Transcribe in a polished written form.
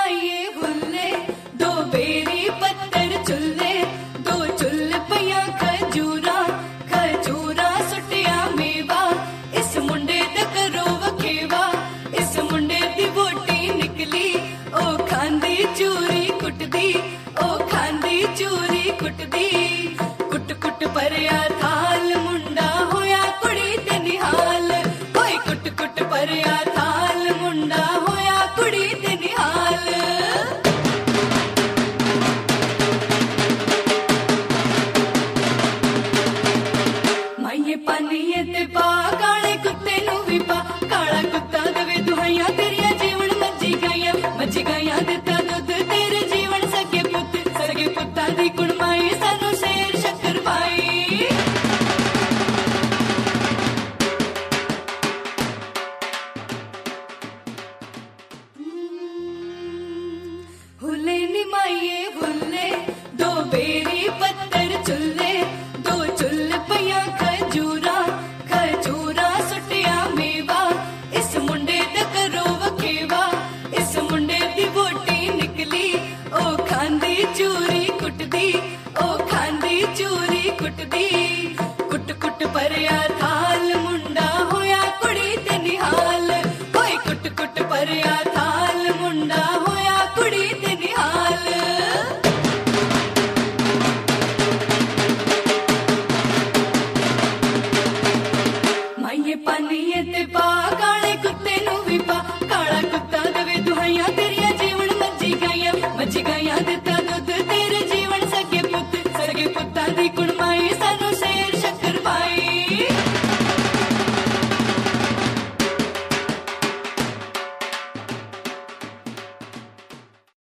माइये हुल्ले, दो बेरी पत्तर चुल्ले, दो चुल्ल पया खजूरा, खजूरा सुटिया मेवा, इस मुंडे दा करो वखेवा, इस मुंडे दी बोटी निकली, ओ खांदी चूरी कुटदी, ओ खांदी चूरी कुटदी, कुट कुट परया थाल मुंडा होया कुड़ी ते निहाल, ओए कुट कुट परया थाल मुंडा होया कुड़ी ते निहाल। माइये पानिये ते पा काले कुत्ते नू भी पा, काला कुत्ता देवे दुहाइयां तेरिया जीवन मज्जी गाइयां दिता दुध तेरे जीवन सगे पुत्ता दी कुड़माई सानू शेर शक्कर पाई। हुल्ले नी माइये हुल्ले, दो बेरी